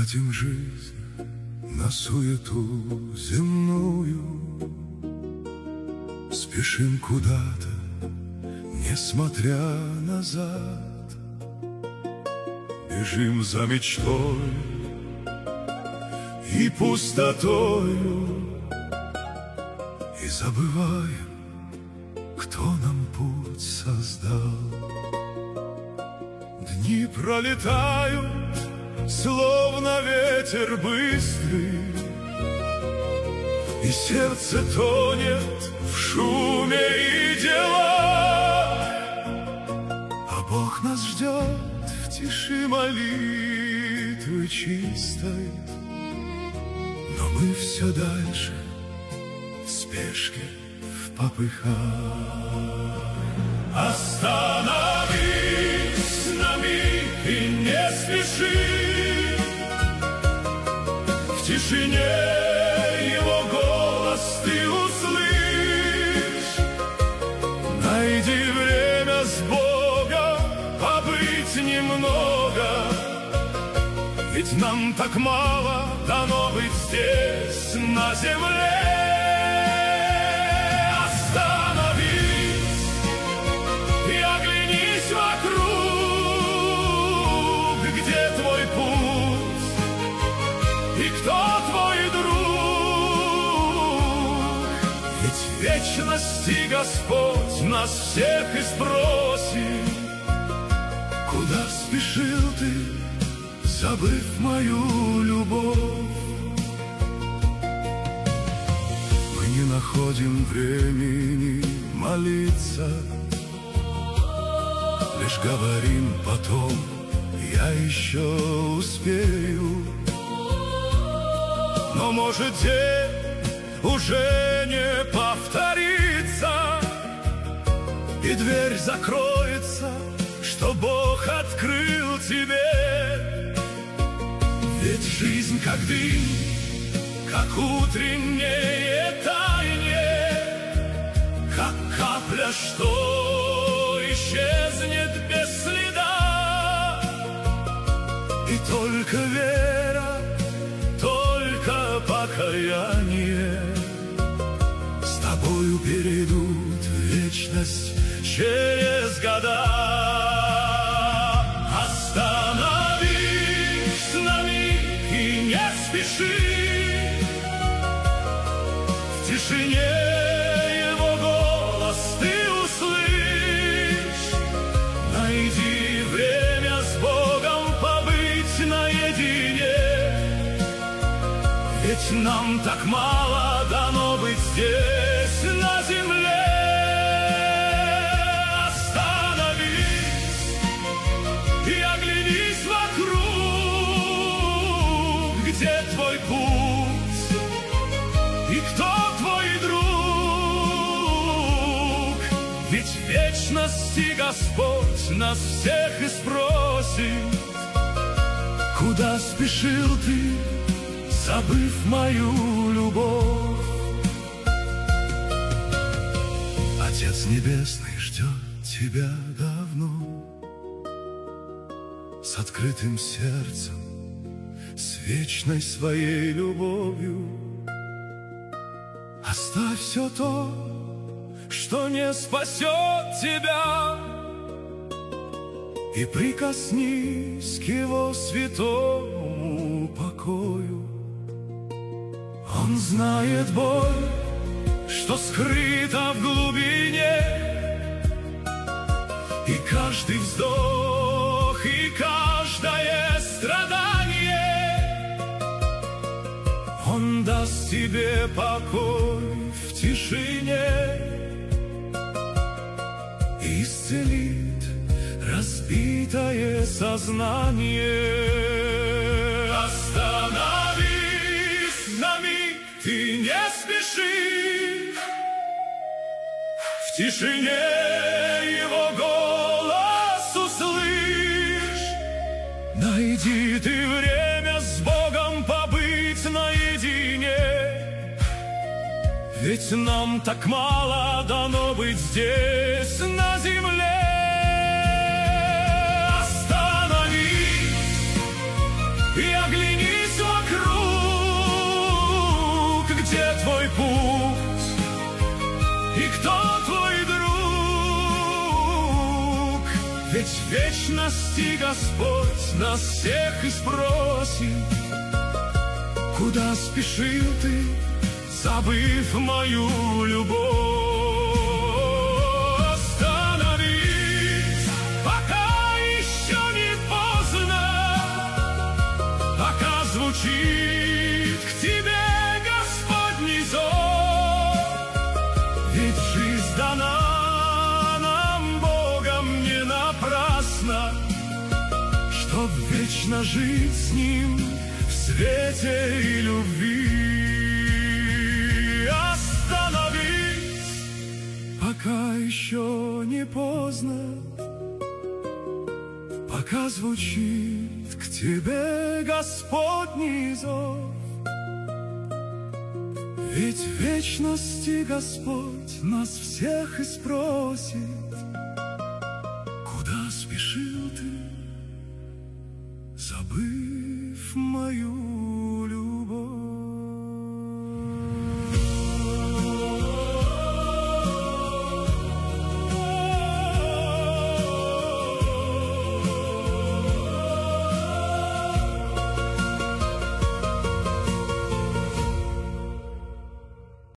Тратим жизнь на суету земную, спешим куда-то, не смотря назад. Бежим за мечтой и пустотою, и забываем, кто нам путь создал. Дни пролетают, словно ветер быстрый, и сердце тонет в шуме и делах. А Бог нас ждет в тиши молитвы чистой, но мы все дальше в спешке, в попыхах. Остановись на миг и не спеши, в тишине его голос ты услышь. Найди время с Богом, побыть немного, ведь нам так мало дано быть здесь, на земле. Остановись и оглянись вокруг, где твой путь и кто твой друг. Ведь в вечности Господь нас всех и спросит: куда спешил ты, забыв мою любовь? Мы не находим времени молиться, лишь говорим потом: я еще успею. Но может день уже не повторится, и дверь закроется, что Бог открыл тебе. Ведь жизнь как дым, как утреннее таяние, как капля, что исчезнет без следа. И только вера, только покаяние с тобою перейдут в вечность через года. Остановись на миг и не спеши, в тишине его голос ты услышь. Найди время с Богом побыть наедине, ведь нам так мало дано быть здесь, на земле. Остановись и оглянись вокруг, где твой путь и кто твой друг. Ведь в вечности Господь нас всех и спросит: куда спешил ты, забыв мою любовь? Отец Небесный ждет тебя давно, с открытым сердцем, с вечной своей любовью. Оставь все то, что не спасет тебя, и прикоснись к его святому покою. Он знает боль, что скрыта в глубине, и каждый вздох, и каждое страдание. Он даст тебе покой в тишине и исцелит разбитое сознание. Остановись на миг, ты не спеши, в тишине его голос услышь. Найди ты время с Богом побыть наедине, ведь нам так мало дано быть здесь, на земле. Остановись и оглянись Ведь в вечности Господь нас всех и спросит: куда спешил ты, забыв мою любовь? Остановись, пока еще не поздно, пока звучит к тебе Господний зов. Ведь жизнь дана нам Богом не напрасно, чтоб вечно жить с Ним в свете и любви. Остановись, пока еще не поздно, пока звучит к тебе Господний зов. Ведь в вечности Господь нас всех и спросит: куда спешишь?